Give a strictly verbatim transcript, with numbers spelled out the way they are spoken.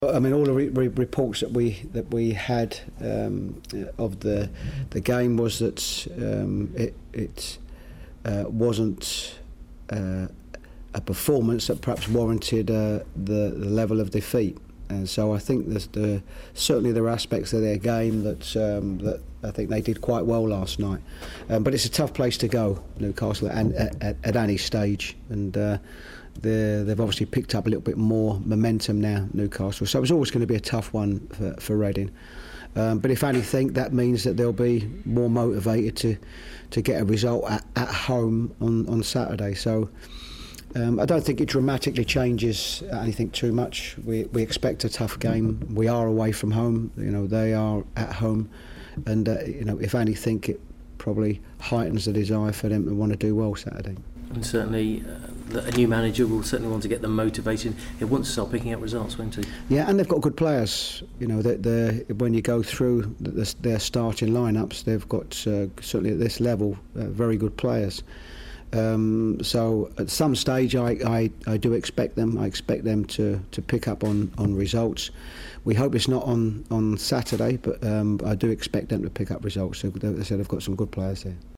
I mean, all the re- re- reports that we that we had um, of the the game was that um, it it uh, wasn't uh, a performance that perhaps warranted uh, the, the level of defeat. And so I think there's the certainly there are aspects of their game that um, that I think they did quite well last night. Um, but it's a tough place to go, Newcastle, at, at, at any stage, and. Uh, They've obviously picked up a little bit more momentum now, Newcastle. So it's always going to be a tough one for, for Reading. Um, but if anything, that means that they'll be more motivated to to get a result at, at home on, on Saturday. So um, I don't think it dramatically changes anything too much. We we expect a tough game. We are away from home. You know, they are at home, and uh, you know, if anything, it probably heightens the desire for them to want to do well Saturday. And certainly uh, a new manager will certainly want to get them motivated. He wants to start picking up results, won't he? Yeah, and they've got good players. You know, they're, they're, when you go through the, their starting lineups, they've got uh, certainly at this level uh, very good players. Um, so at some stage, I, I, I do expect them. I expect them to, to pick up on, on results. We hope it's not on, on Saturday, but um, I do expect them to pick up results. So, as I said, I've got some good players there.